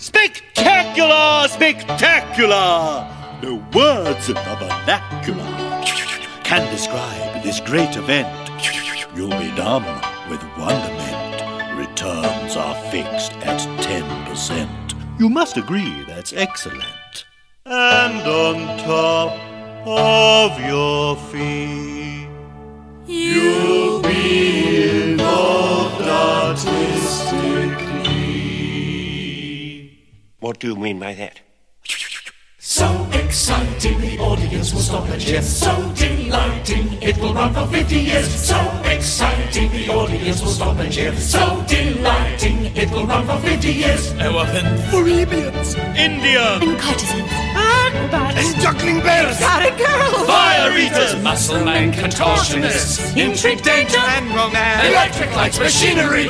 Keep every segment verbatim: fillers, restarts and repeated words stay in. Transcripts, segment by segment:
Spectacular! Spectacular! No words in the vernacular can describe this great event. You'll be dumb with wonderment. Returns are fixed at ten percent. You must agree that's excellent. And on top of your fee, you'll be involved artistically. What do you mean by that? So exciting, the audience will stop and cheer. So delighting, it will run for fifty years. So exciting, the audience will stop and cheer. So delighting, it will run for fifty years. Elephant, Arabians, India, and courtesans, acrobats, And juggling bears! exotic girls, fire eaters, Muscle man contortionists, intrigue, danger, And romance! electric lights, machinery.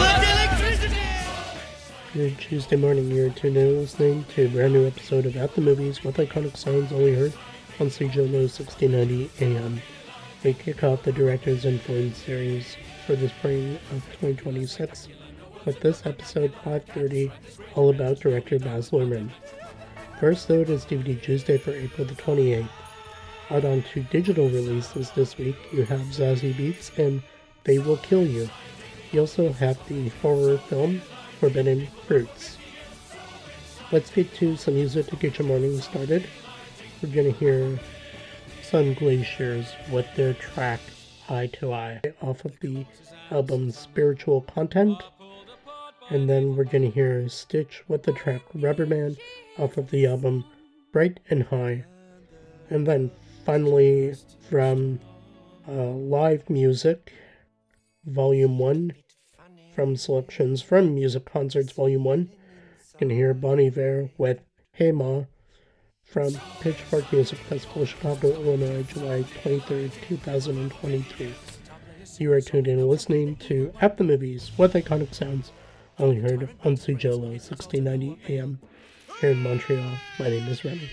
Good Tuesday morning, you're tuned in listening to a brand new episode of At the Movies with iconic sounds only heard on C J L O sixteen ninety A M. We kick off the Director's Influence series for the spring of twenty twenty-six with this episode five thirty, all about director Baz Luhrmann. First though, it is D V D Tuesday for April the twenty-eighth. Out on two digital releases this week, you have Zazie Beetz and They Will Kill You. You also have the horror film Forbidden Fruits. Let's get to some music to get your morning started. We're going to hear Sun Glaciers with their track Eye to Eye off of the album Spiritual Content. And then we're going to hear Stitch with the track Rubber Man off of the album Bright and High. And then finally from uh, Live Music Volume one, from selections from Music Concerts Volume one. You can hear Bon Iver with Hey Ma from Pitchfork Music Festival, Chicago, Illinois, July twenty-third, twenty twenty-three. You are tuned in and listening to At the Movies with iconic sounds only heard on C J L O sixteen ninety A M here in Montreal. My name is Remy.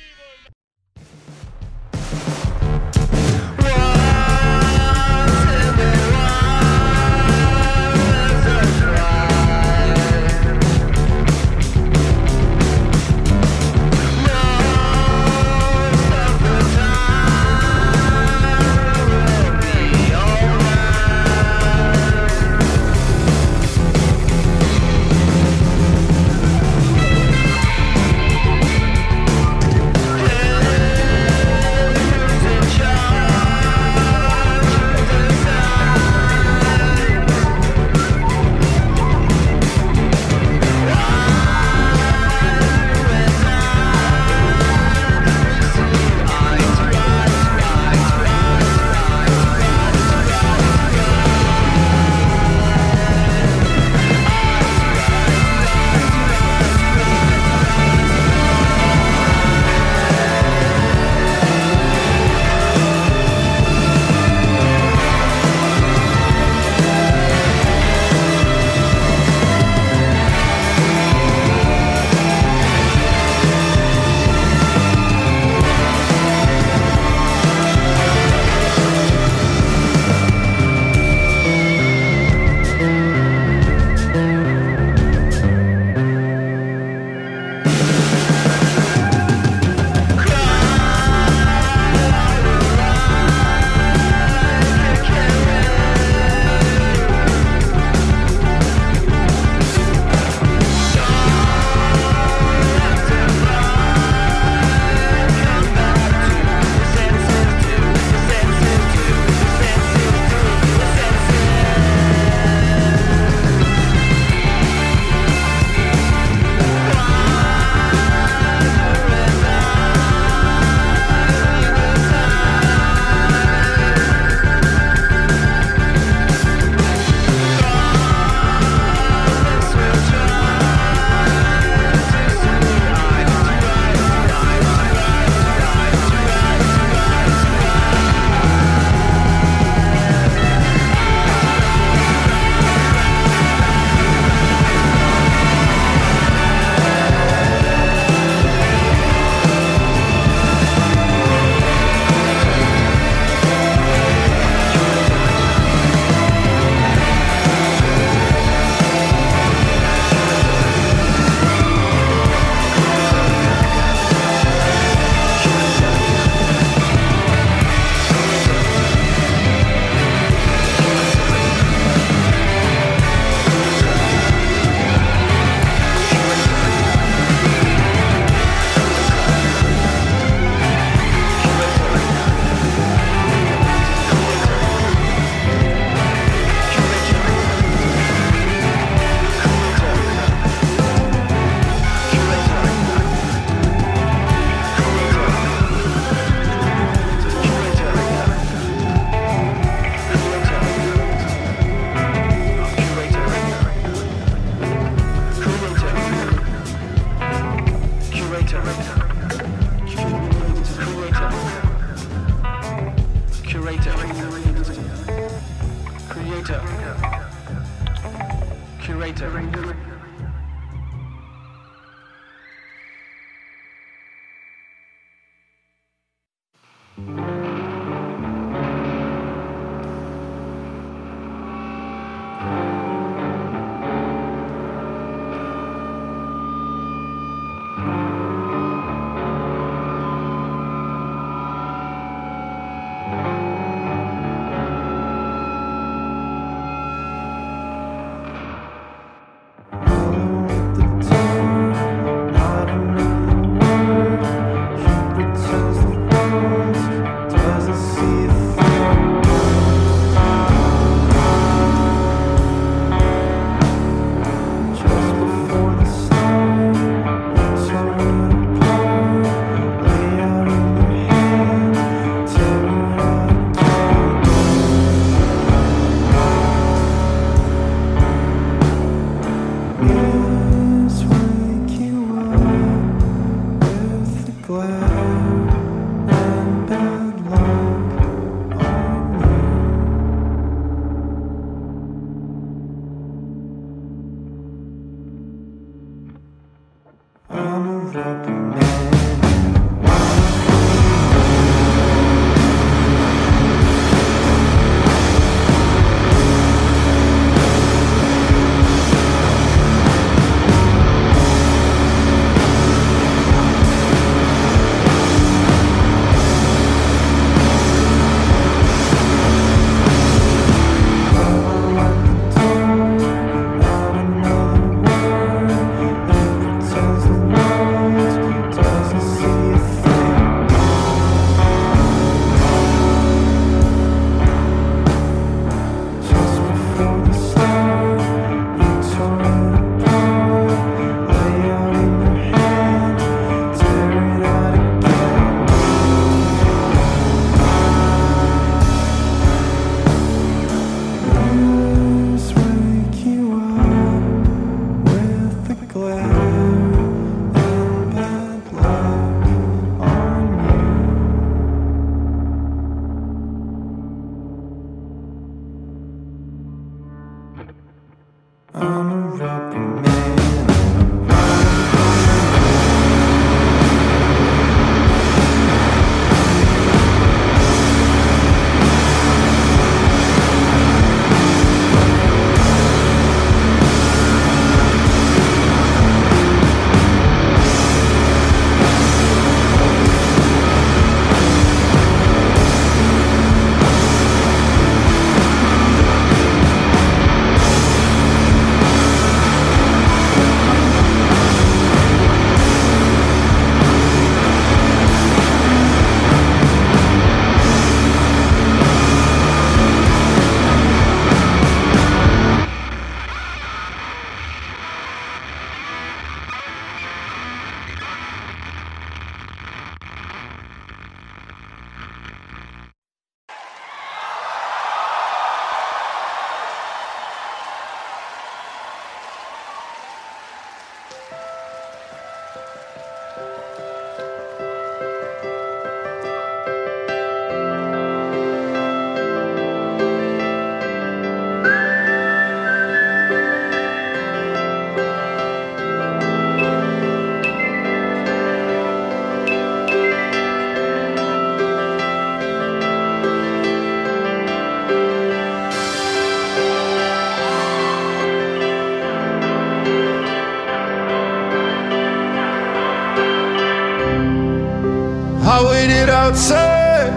I waited outside.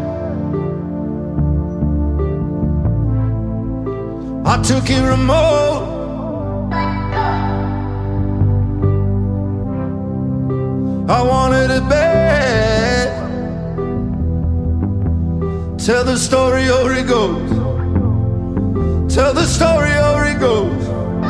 I took it remote. I wanted it bad. Tell the story or it goes. Tell the story or it goes.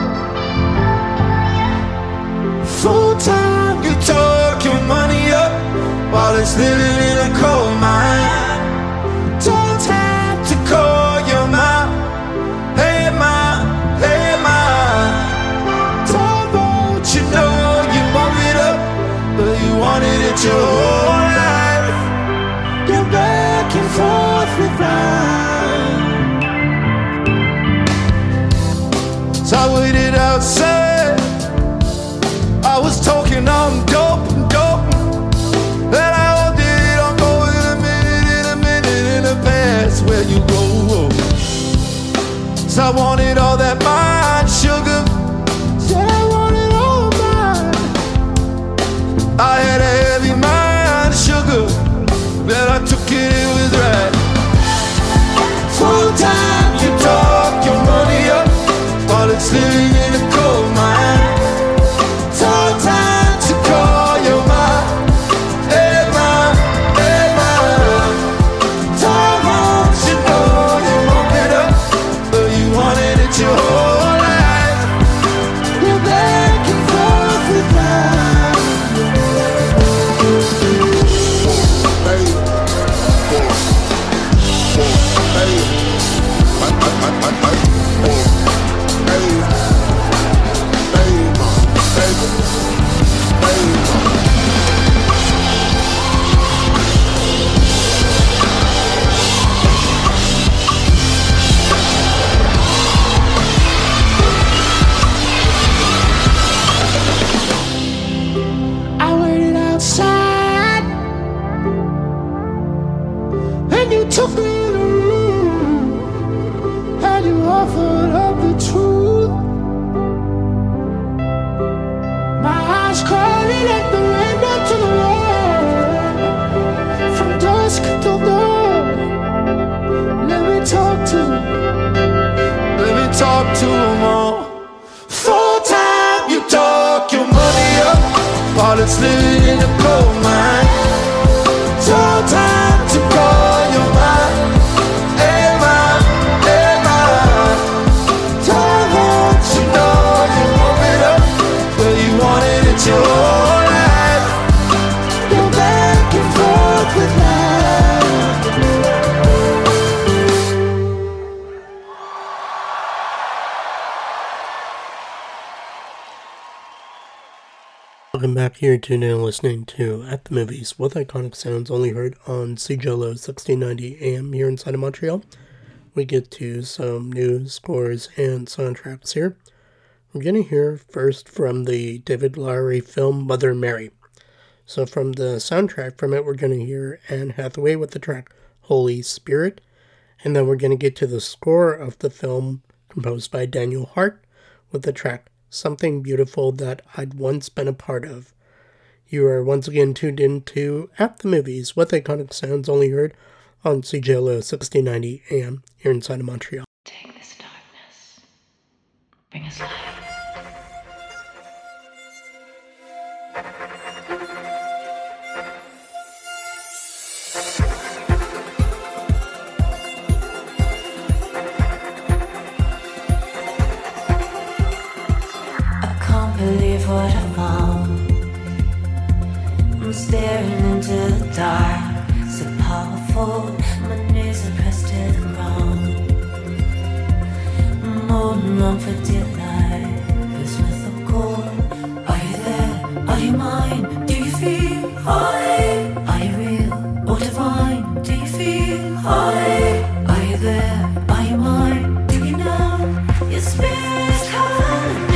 Full time, you talk your money up while it's living in a coal mine. Don't have to call your mom. Hey mom, hey mom. Don't you know you bump it up, but you wanted it your whole life. You're back and forth with mine. So I waited outside. I was talking on dope, dope. Then I did it I wanted all that mine sugar. Said I wanted all mine. I had a heavy mind sugar, but I took it, it was right. Full time you talk your money up while it's living in a coal mine. Full time to call your mom. Hey mom, hey mom. Time won't you know you won't get up, but you wanted it your whole life. You're back and forth with mine. Hey, hey, I, I, I, I, I, hey, hey, mom, hey, hey, mom. I waited outside, and you took me in a room, and you offered up the truth. My eyes crawling like the window to the wall, from dusk till dawn. Let me talk to, let me talk to them all. Full time you talk your money up while it's living in a coal mine. Full time to call your mom. Hey mom, hey mom. Time won't you know you won't get up, but you wanted it your whole life. You're back and forth with life. Welcome back here to now listening to At the Movies with iconic sounds only heard on C J L O sixteen ninety A M here inside of Montreal. We get to some new scores and soundtracks here. We're going to hear first from the David Lowery film Mother Mary. So from the soundtrack from it, we're going to hear Anne Hathaway with the track Holy Spirit. And then we're going to get to the score of the film composed by Daniel Hart with the track Something Beautiful That I'd Once Been a Part of. You are once again tuned in to At the Movies with iconic sounds only heard on C J L O sixteen ninety A M here inside of Montreal. Take this darkness, bring us light. Believe what I found. I'm staring into the dark, so powerful. My knees are pressed to the ground. I'm holding on for dear life. This mythical. Are you there? Are you mine? Do you feel holy? Are you real or divine? Do you feel holy? Are you there? Are you mine? Do you know your spirit is calling me?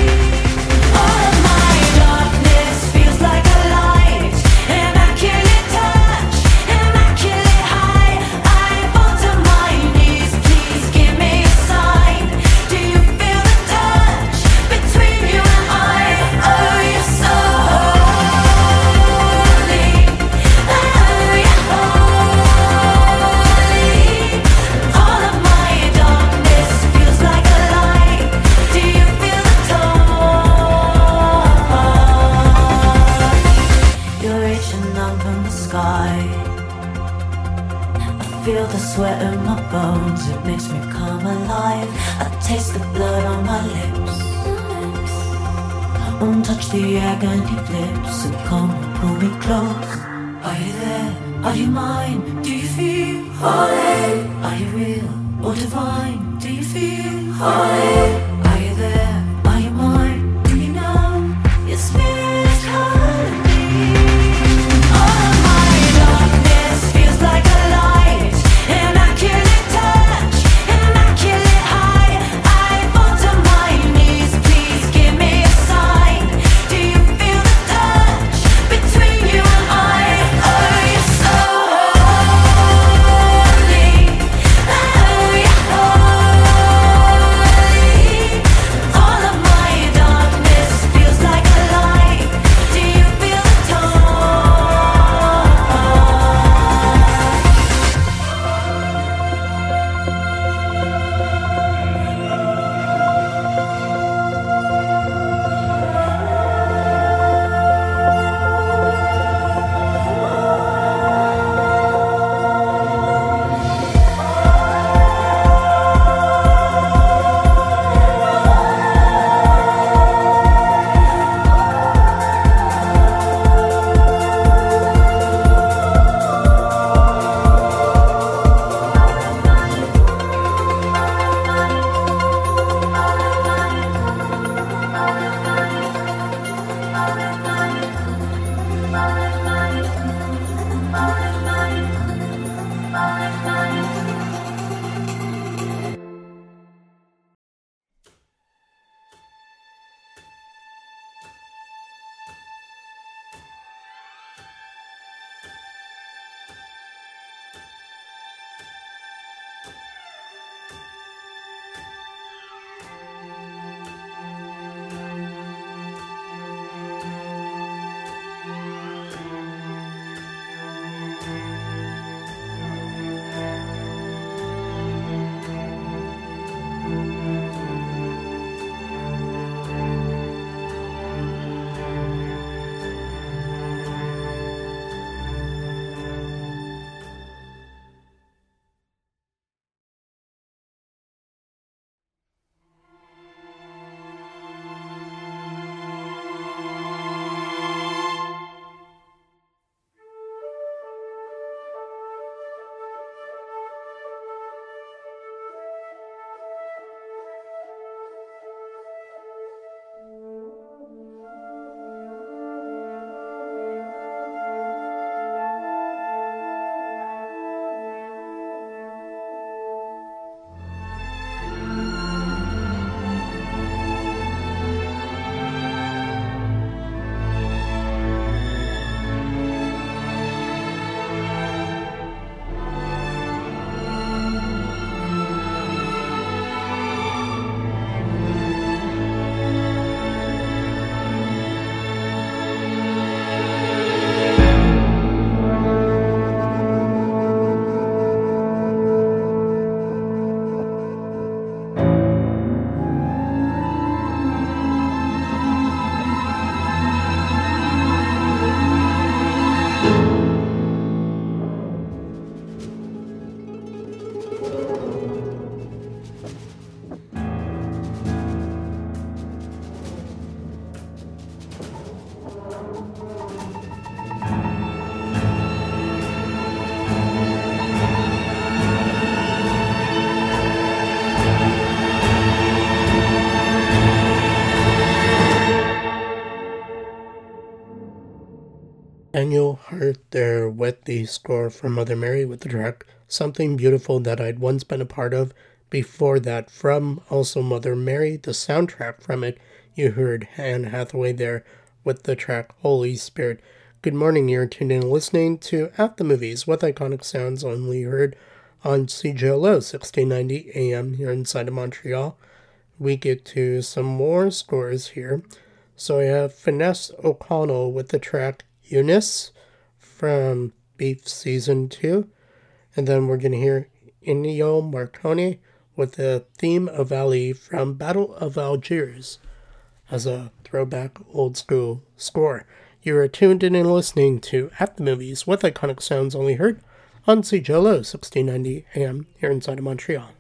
Feel the sweat in my bones, it makes me come alive. I taste the blood on my lips. Won't touch the agony flips, so come and pull me close. Are you there? Are you mine? Do you feel holy? Are you real or divine? Do you feel holy? Are you there? Are you mine? Do you know your spirit is calling me? All of my darkness feels like a light. Immaculate touch, immaculate high. I fall to my knees, please give me a sign. Do you feel the touch between you and I? Oh, you're so holy. Oh, you're holy. Daniel Hart there with the score from Mother Mary with the track Something Beautiful That I'd Once Been a Part Of. Before that, from also Mother Mary, the soundtrack from it, you heard Anne Hathaway there with the track Holy Spirit. Good morning, you're tuned in listening to At the Movies with iconic sounds only heard on C J L O sixteen ninety A M here inside of Montreal. We get to some more scores here. So I have Finesse O'Connell with the track Eunice from Beef Season two. And then we're going to hear Ennio Morricone with the theme of Ali from Battle of Algiers as a throwback old school score. You are tuned in and listening to At the Movies with iconic sounds only heard on C J L O sixteen ninety A M here inside of Montreal.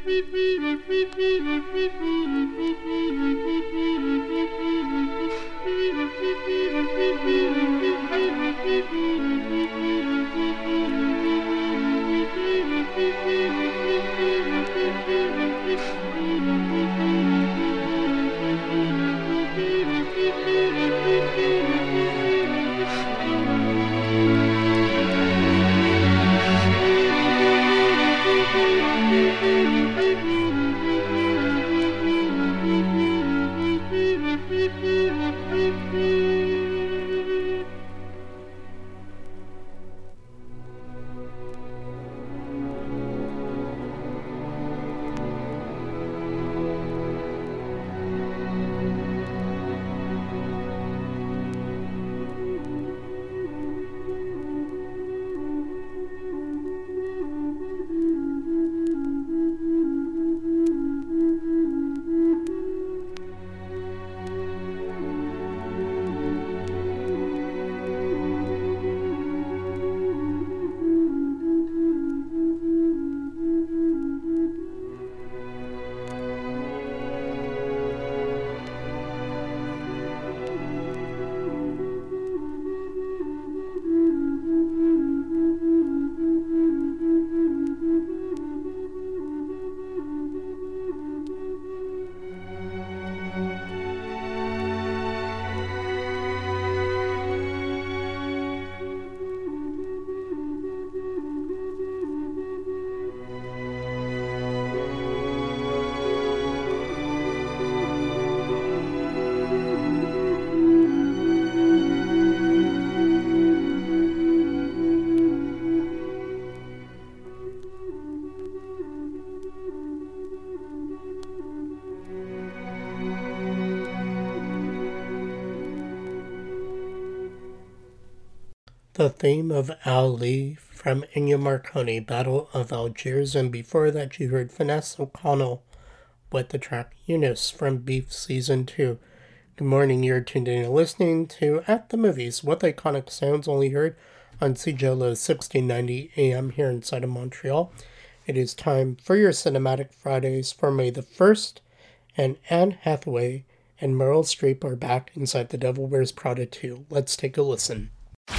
The theme of Ali from Ennio Morricone, Battle of Algiers, and before that you heard Vanessa O'Connell with the track Eunice from Beef Season two. Good morning, you're tuned in and listening to At the Movies, with iconic sounds only heard on C J L O sixteen ninety A M here inside of Montreal. It is time for your Cinematic Fridays for May the first, and Anne Hathaway and Meryl Streep are back inside The Devil Wears Prada two. Let's take a listen.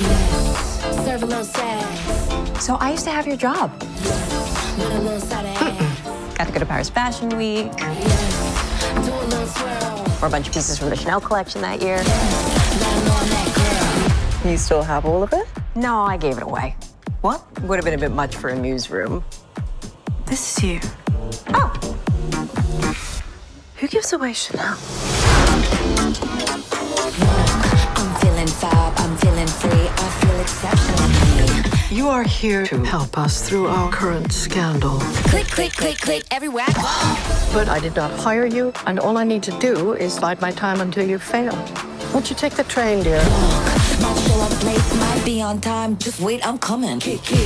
Yes, serve a little sad. So I used to have your job. Yes, a little side of ass. Got to go to Paris Fashion Week. Yes, do a little swirl. Or a bunch of pieces from the Chanel collection that year. Yes, let 'em know I'm that girl. You still have all of it? No, I gave it away. What? Would have been a bit much for a newsroom. This is you. Oh! Who gives away Chanel? I'm feeling fab, I'm feeling free, I feel exceptional. You are here to help us through our current scandal. Click, click, click, click, everywhere I go. But I did not hire you, and all I need to do is bide my time until you fail. Won't you take the train, dear? Might show up late, might be on time, just wait, I'm coming. Kiki.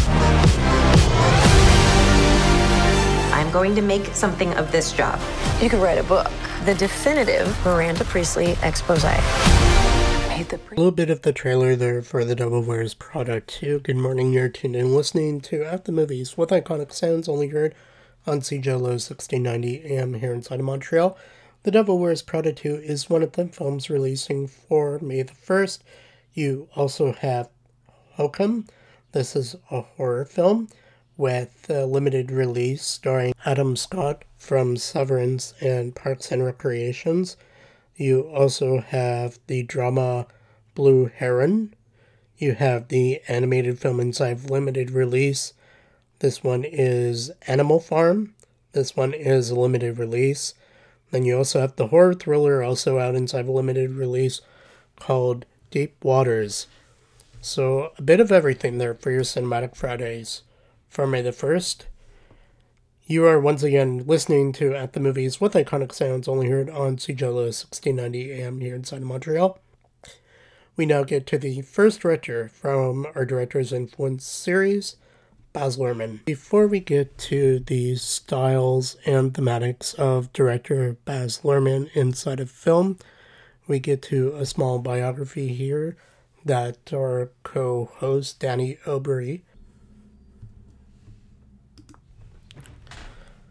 I'm going to make something of this job. You could write a book. The definitive Miranda Priestley expose. A little bit of the trailer there for The Devil Wears Prada two. Good morning, you're tuned in listening to At the Movies with iconic sounds only heard on C J L O sixteen ninety A M here inside of Montreal. The Devil Wears Prada two is one of the films releasing for May the first. You also have Hokum. This is a horror film with a limited release starring Adam Scott from Severance and Parks and Recreations. You also have the drama Blue Heron. You have the animated film inside of limited release. This one is Animal Farm. This one is a limited release. Then you also have the horror thriller also out inside of limited release called Deep Waters. So a bit of everything there for your Cinematic Fridays for May the first. You are once again listening to At the Movies with iconic sounds only heard on C J L O sixteen ninety A M here inside of Montreal. We now get to the first director from our Director's Influence series, Baz Luhrmann. Before we get to the styles and thematics of director Baz Luhrmann inside of film, we get to a small biography here that our co-host Danny Obery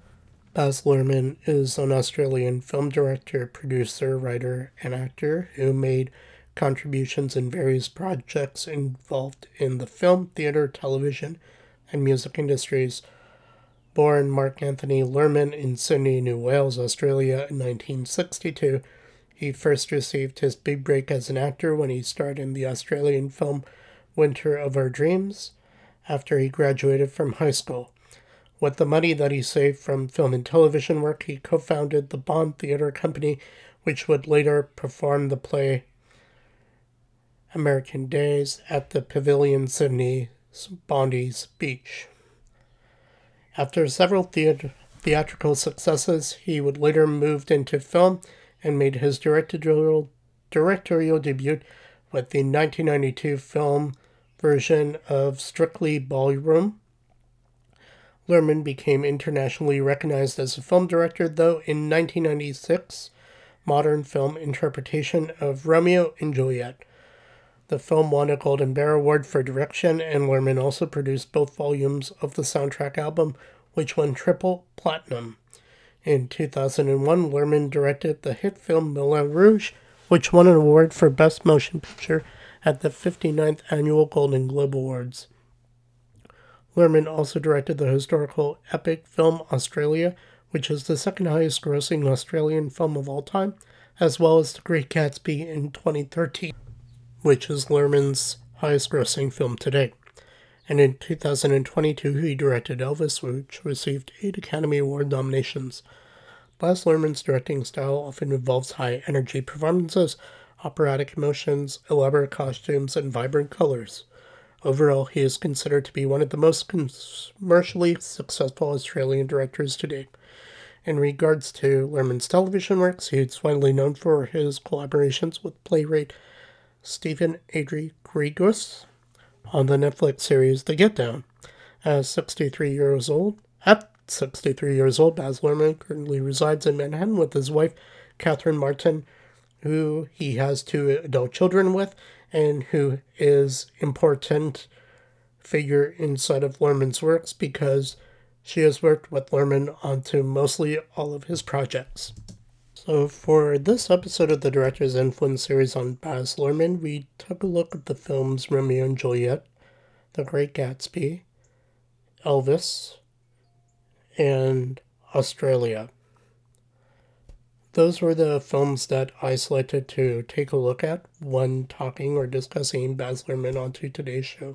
Baz Luhrmann is an Australian film director, producer, writer, and actor who made contributions in various projects involved in the film, theatre, television, and music industries. Born Mark Anthony Luhrmann in Sydney, New Wales, Australia in nineteen sixty-two, he first received his big break as an actor when he starred in the Australian film Winter of Our Dreams after he graduated from high school. With the money that he saved from film and television work, he co-founded the Bond Theatre Company, which would later perform the play American Days at the Pavilion Sydney, Bondi's Beach. After several theat- theatrical successes, he would later move into film and made his directorial, directorial debut with the nineteen ninety-two film version of Strictly Ballroom. Luhrmann became internationally recognized as a film director, though in nineteen ninety-six, modern film interpretation of Romeo and Juliet. The film won a Golden Bear Award for direction, and Luhrmann also produced both volumes of the soundtrack album, which won triple platinum. In two thousand one, Luhrmann directed the hit film Moulin Rouge, which won an award for Best Motion Picture at the fifty-ninth Annual Golden Globe Awards. Luhrmann also directed the historical epic film Australia, which is the second highest grossing Australian film of all time, as well as The Great Gatsby in twenty thirteen, which is Luhrmann's highest grossing film to date. And in two thousand twenty-two, he directed Elvis, which received eight Academy Award nominations. Baz Luhrmann's directing style often involves high-energy performances, operatic emotions, elaborate costumes, and vibrant colors. Overall, he is considered to be one of the most commercially successful Australian directors to date. In regards to Luhrmann's television works, he is widely known for his collaborations with playwright Stephen Adrie Gregos on the Netflix series The Get Down. As sixty-three years old, at sixty-three years old, Baz Luhrmann currently resides in Manhattan with his wife, Catherine Martin, who he has two adult children with, and who is important figure inside of Luhrmann's works because she has worked with Luhrmann onto mostly all of his projects. So for this episode of the Director's Influence series on Baz Luhrmann, we took a look at the films Romeo and Juliet, The Great Gatsby, Elvis, and Australia. Those were the films that I selected to take a look at when talking or discussing Baz Luhrmann onto today's show.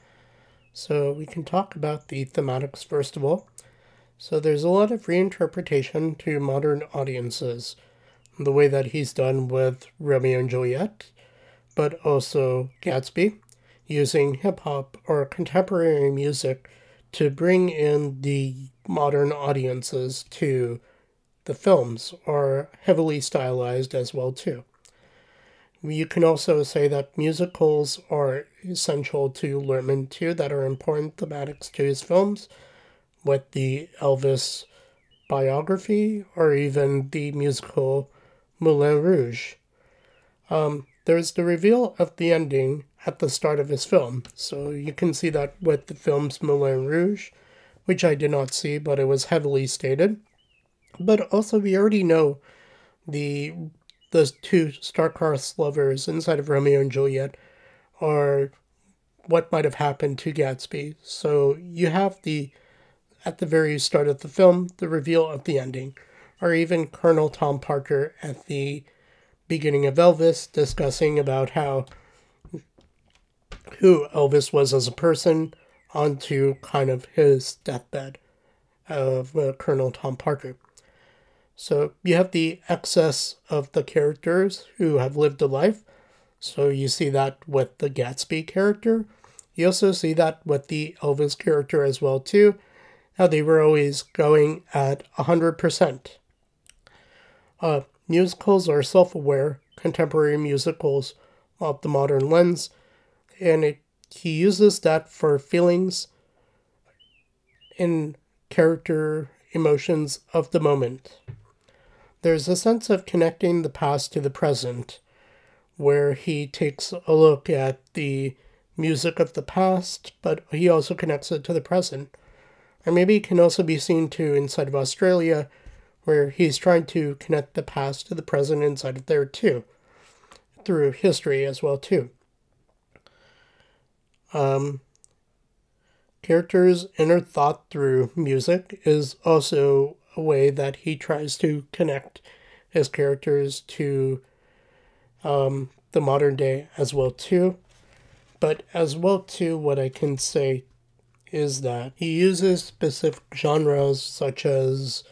So we can talk about the thematics first of all. So there's a lot of reinterpretation to modern audiences, the way that he's done with Romeo and Juliet, but also Gatsby, using hip-hop or contemporary music to bring in the modern audiences to the films, are heavily stylized as well too. You can also say that musicals are essential to Luhrmann too, that are important thematics to his films, with the Elvis biography or even the musical Moulin Rouge. Um, there's the reveal of the ending at the start of his film, so you can see that with the film's Moulin Rouge, which I did not see, but it was heavily stated. But also, we already know the the two star-crossed lovers inside of Romeo and Juliet are what might have happened to Gatsby. So you have the, at the very start of the film, the reveal of the ending, or even Colonel Tom Parker at the beginning of Elvis discussing about how who Elvis was as a person onto kind of his deathbed of uh, Colonel Tom Parker. So you have the excess of the characters who have lived a life. So you see that with the Gatsby character. You also see that with the Elvis character as well too. How they were always going at one hundred percent. Uh, musicals are self-aware, contemporary musicals of the modern lens. And it, he uses that for feelings and character emotions of the moment. There's a sense of connecting the past to the present, where he takes a look at the music of the past, but he also connects it to the present. Or maybe it can also be seen too inside of Australia, where he's trying to connect the past to the present inside of there too, through history as well too. Um, characters' inner thought through music is also a way that he tries to connect his characters to um, the modern day as well too. But as well too, what I can say is that he uses specific genres such as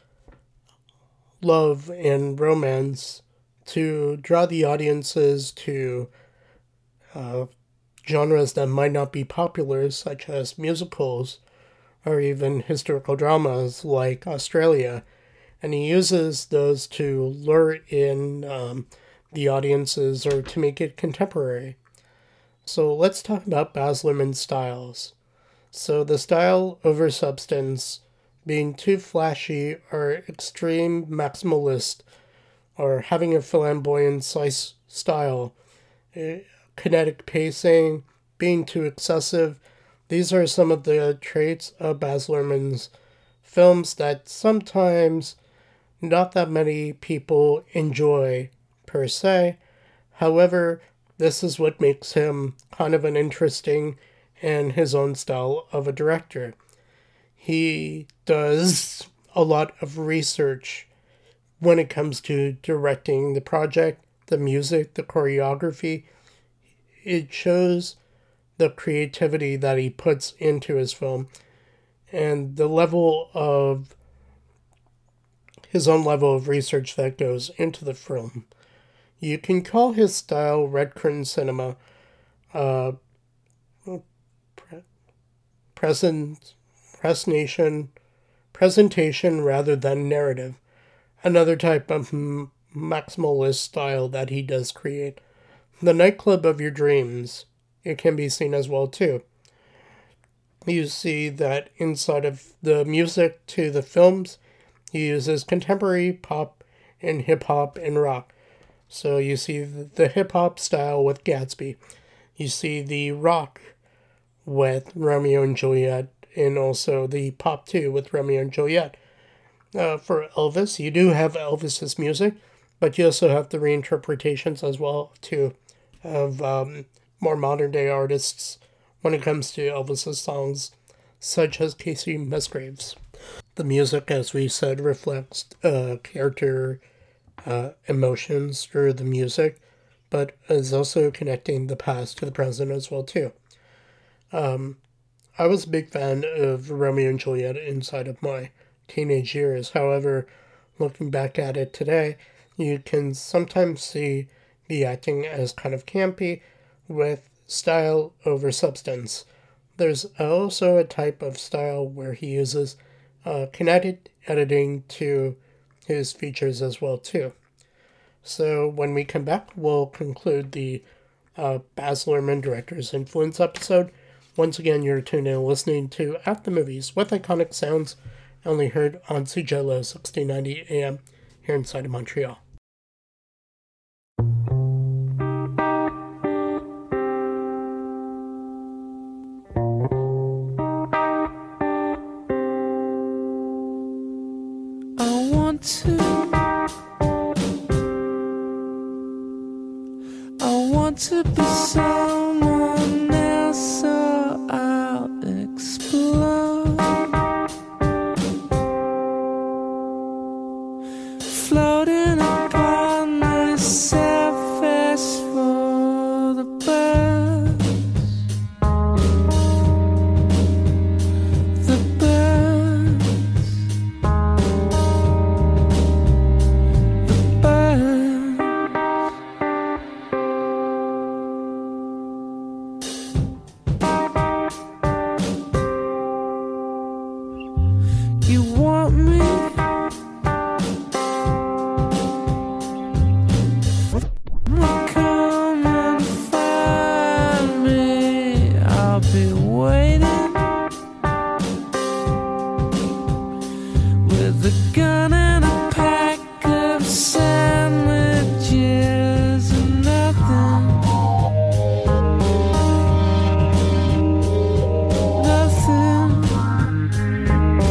love and romance to draw the audiences to uh, genres that might not be popular, such as musicals or even historical dramas like Australia. And he uses those to lure in um, the audiences or to make it contemporary. So let's talk about Baz Luhrmann's styles. So the style over substance, being too flashy or extreme maximalist, or having a flamboyant slice style, kinetic pacing, being too excessive. These are some of the traits of Baz Luhrmann's films that sometimes not that many people enjoy per se. However, this is what makes him kind of an interesting and his own style of a director. He does a lot of research when it comes to directing the project, the music, the choreography. It shows the creativity that he puts into his film and the level of his own level of research that goes into the film. You can call his style red curtain cinema, uh, pre- present, presentation, presentation rather than narrative. Another type of m- maximalist style that he does create. The nightclub of your dreams, it can be seen as well too. You see that inside of the music to the films, he uses contemporary pop and hip-hop and rock. So you see the hip-hop style with Gatsby. You see the rock with Romeo and Juliet, and also the pop too with Romeo and Juliet. Uh, for Elvis, you do have Elvis's music, but you also have the reinterpretations as well too of um, more modern day artists when it comes to Elvis's songs, such as Casey Musgraves. The music, as we said, reflects uh, character uh, emotions through the music, but is also connecting the past to the present as well too. Um, I was a big fan of Romeo and Juliet inside of my teenage years. However, looking back at it today, you can sometimes see the acting as kind of campy with style over substance. There's also a type of style where he uses uh, kinetic editing to his features as well too. So when we come back, we'll conclude the uh, Baz Luhrmann Director's Influence episode. Once again, you're tuned in listening to At the Movies with Iconic Sounds, only heard on C J L O sixteen ninety A M here inside of Montreal. I want to I want to be someone else, so I'll explode, floating upon myself as for the birds, the birds, the birds. You want me? Well, come and find me. I'll be waiting with a gun and a pack of sandwiches and nothing, nothing.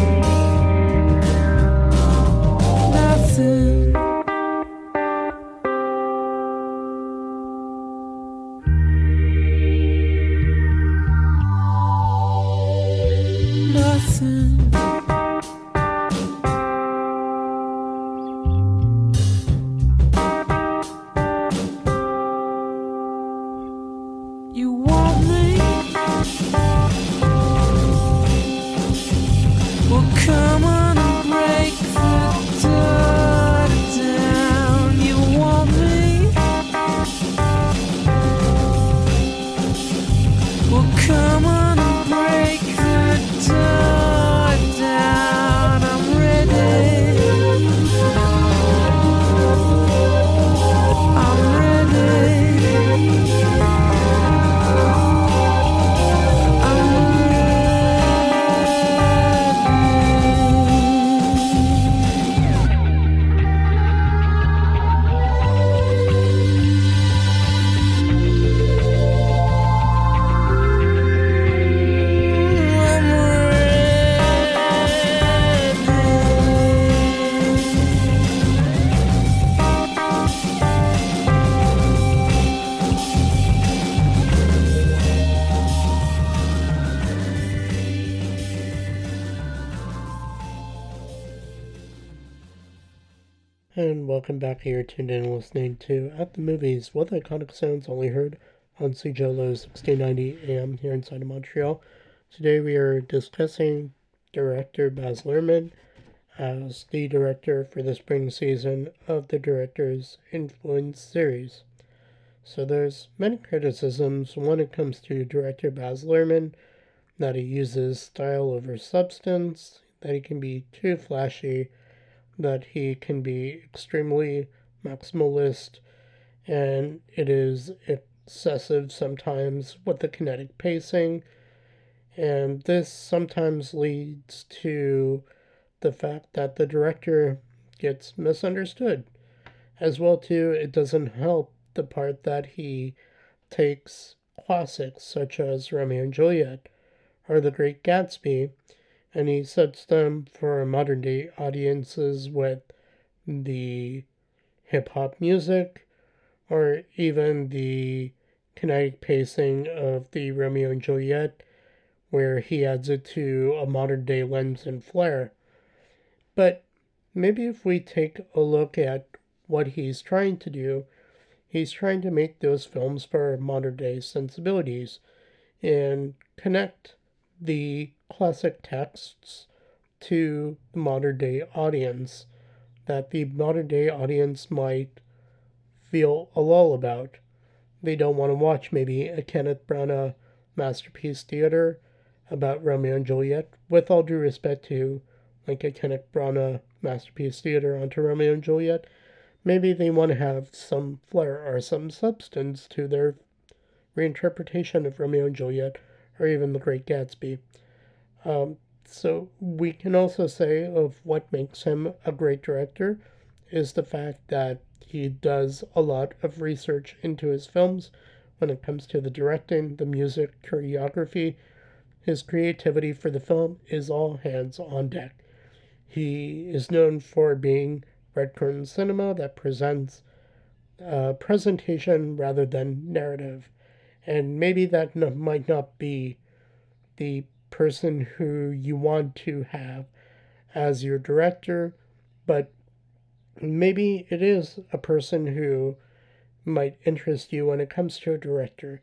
And welcome back here, tuned in and listening to At the Movies, what iconic sounds only heard on C J L O sixteen ninety A M here inside of Montreal. Today we are discussing director Baz Luhrmann as the director for the spring season of the Director's Influence series. So there's many criticisms when it comes to director Baz Luhrmann, that he uses style over substance, that he can be too flashy, that he can be extremely maximalist, and it is excessive sometimes with the kinetic pacing, and this sometimes leads to the fact that the director gets misunderstood. As well too, it doesn't help the part that he takes classics such as Romeo and Juliet or The Great Gatsby, and he sets them for modern day audiences with the hip-hop music or even the kinetic pacing of the Romeo and Juliet, where he adds it to a modern day lens and flair. But maybe if we take a look at what he's trying to do, he's trying to make those films for modern day sensibilities and connect the classic texts to the modern day audience that the modern day audience might feel a lull about. They don't want to watch maybe a Kenneth Branagh masterpiece theater about Romeo and Juliet, with all due respect to like a Kenneth Branagh masterpiece theater onto Romeo and Juliet. Maybe they want to have some flair or some substance to their reinterpretation of Romeo and Juliet or even The Great Gatsby. Um, so we can also say of what makes him a great director is the fact that he does a lot of research into his films when it comes to the directing, the music, choreography. His creativity for the film is all hands on deck. He is known for being red curtain cinema that presents uh, presentation rather than narrative. And maybe that no, might not be the person who you want to have as your director, but maybe it is a person who might interest you when it comes to a director.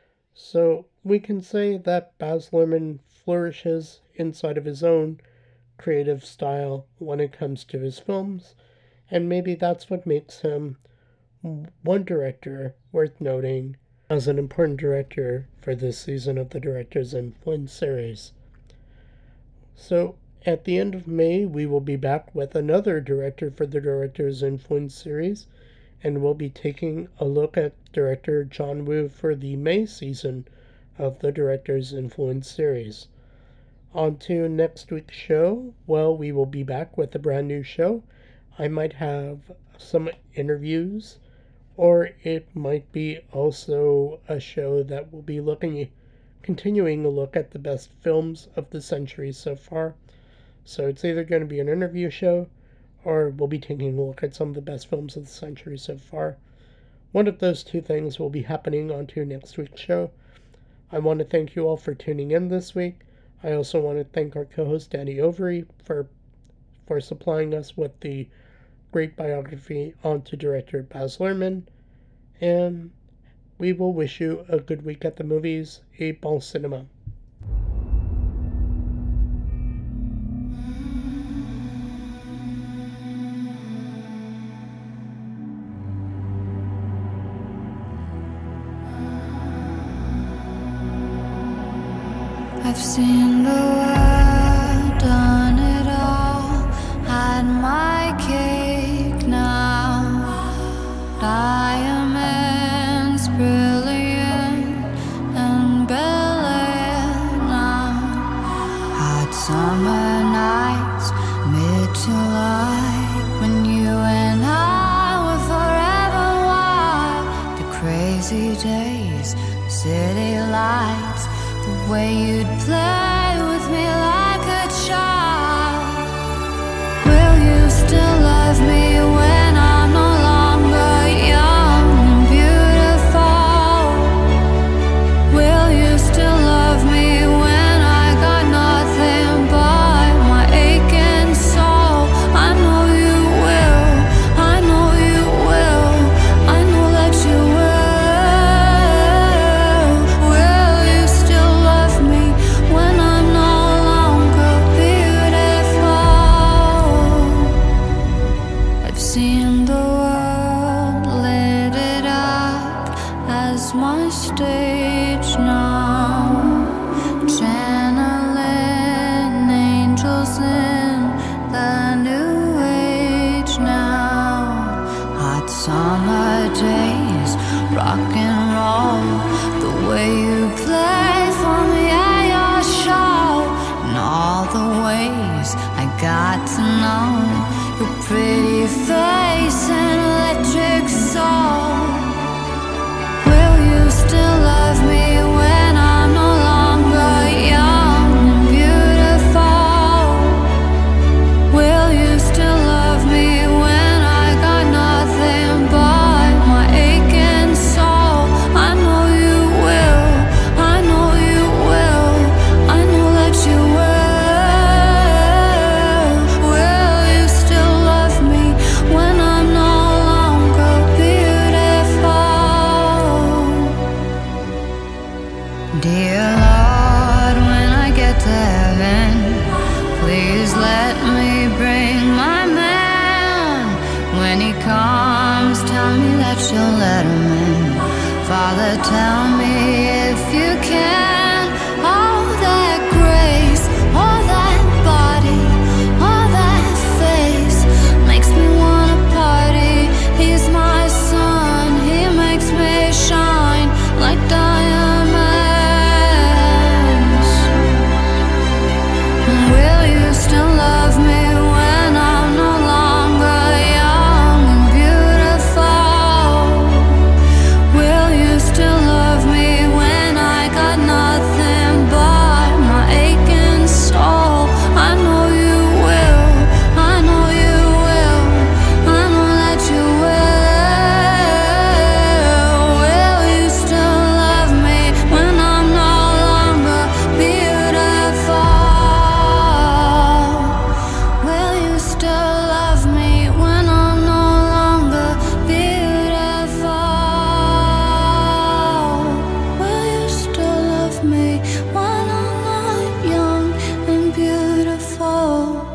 So we can say that Baz Luhrmann flourishes inside of his own creative style when it comes to his films, and maybe that's what makes him one director worth noting as an important director for this season of the Director's Influence series. So, at the end of May, we will be back with another director for the Director's Influence series, and we'll be taking a look at director John Woo for the May season of the Director's Influence series. On to next week's show. Well, we will be back with a brand new show. I might have some interviews, or it might be also a show that will be looking, continuing a look at the best films of the century so far. So it's either going to be an interview show, or we'll be taking a look at some of the best films of the century so far. One of those two things will be happening on to next week's show. I want to thank you all for tuning in this week. I also want to thank our co-host Danny Overy for for supplying us with the great biography onto director Baz Luhrmann, and we will wish you a good week at the movies, et bon cinéma. I've seen the world, done it all, had my cake now. Diamonds brilliant and brilliant now. Hot summer nights, mid-July, when you and I were forever wild. The crazy days, city lights, the way you'd play with me your face an electric soul. Will you still love me when I'm no longer young and beautiful? Will you still love me when I got nothing but my aching soul? I know you will, I know you will, I know that you will. Will you still love me when I'm no longer beautiful? Dear Lord, when I get to heaven, please let me bring my man. When he comes, tell me that you'll let him in. Father, tell me if you can. All that grace, all that body, all that face makes me wanna party. He's my sun, he makes me shine like diamonds. Will you still love me when I'm no longer young and beautiful? Will you still love me when I got nothing but my aching soul? I know you will, I know you will, I know that you will. Will you still love me when I'm no longer beautiful? Will you still love me when I'm no longer beautiful? Will you still love me when I'm not young and beautiful?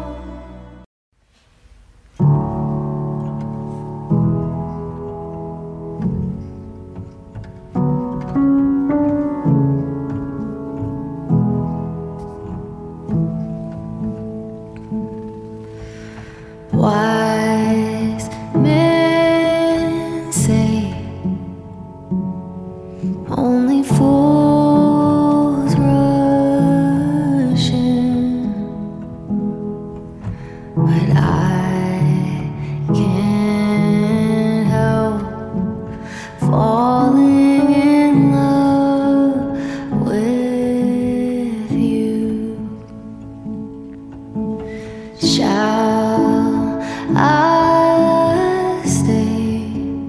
Wise men say only fools rush in, but I can't help falling in love with you. Shall I stay?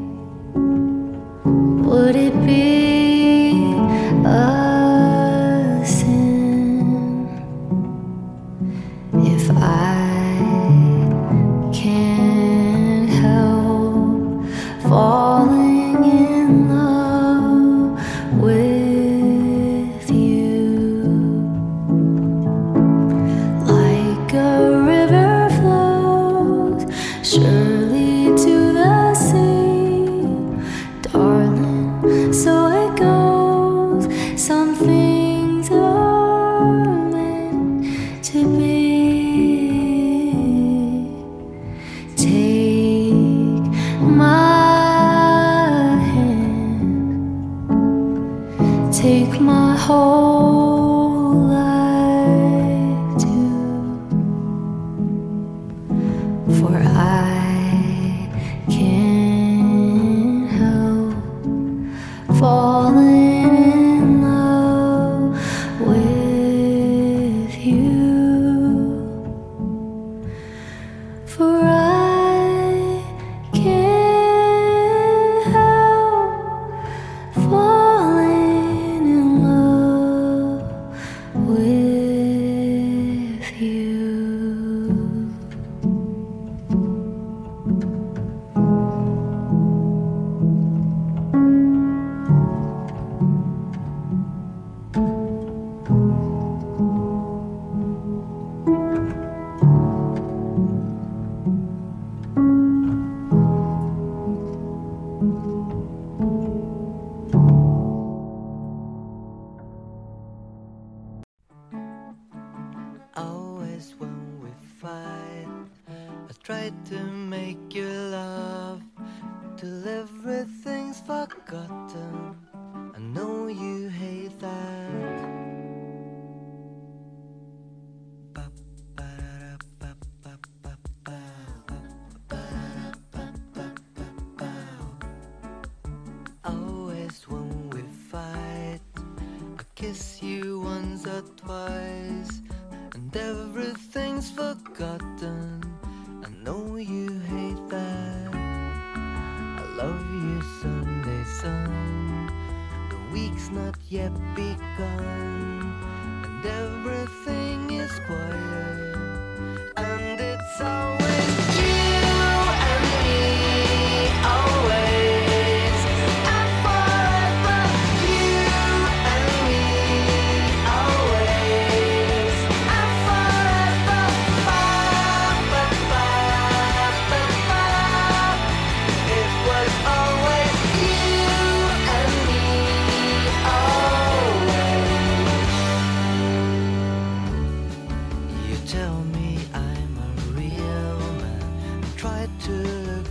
Would it be a sin if I can't help falling in love with you? Like a river flows surely to the sea, darling, so it goes. Some things are meant to be. Take my hand, take my whole life too, for I can't help falling in love with you. For I can't help falling in love with you. Always when we fight, I try to make you laugh till everything's forgotten. I know you hate that. Ba, ba, da, ba, ba, ba, ba, ba, ba, you hate that. I love you, Sunday sun. The week's not yet begun, and everything is quiet, and it's always you and me, always and forever. You and me, always and forever. Ba, ba, ba, ba, ba. It was always you and me, always. You tell me I'm a real man, try to